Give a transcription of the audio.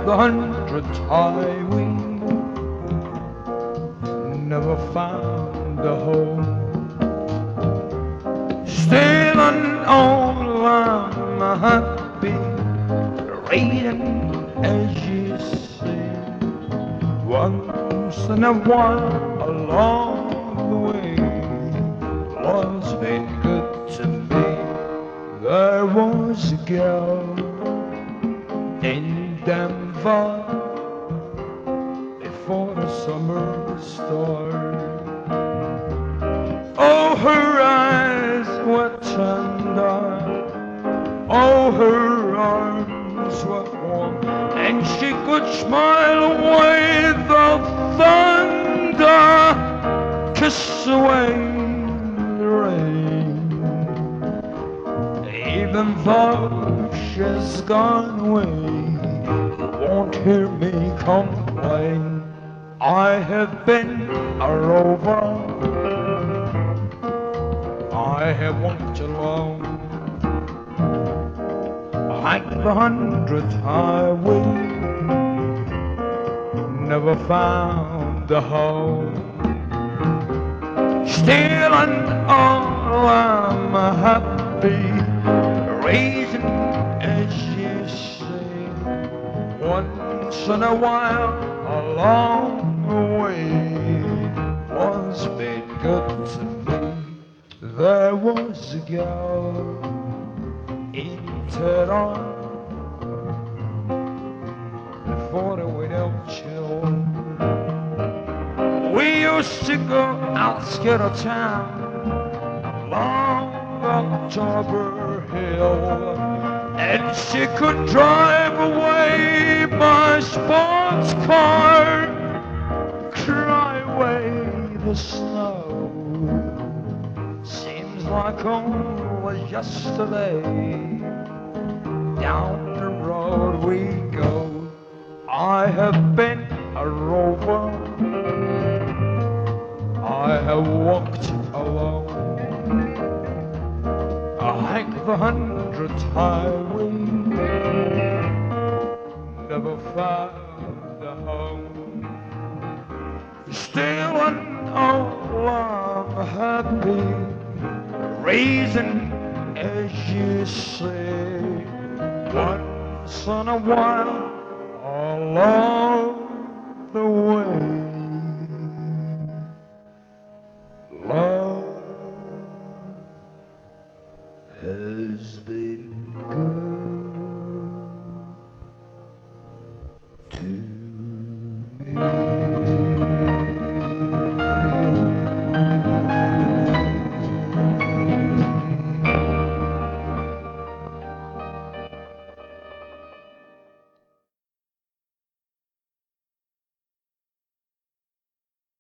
the 100th highway, never found a home. Still and all I'm happy, reading as you say. Once in a while along the way, love's been good to me. There was a girl in Denver before the summer started. Oh, her eyes were tender, oh, her arms were warm, and she could smile away the thunder, kiss away the rain. Even though she's gone away, you won't hear me complain. I have been a rover, I have walked alone, like the 100th highway, never found a home. Still and all I'm happy, reason as you say. Once in a while along the way, love's been good to me. There was a girl in Tehran before the winter chill. We used to go outskirts of town along October Hill, and she could drive away my sports car, cry away the snow. Seems like only yesterday. Down the road we go. I have been a rover, I have walked alone, like the 100th highway, never found a home. Still and all I'm happy, reason as you say. Once in a while along the way, love has been good to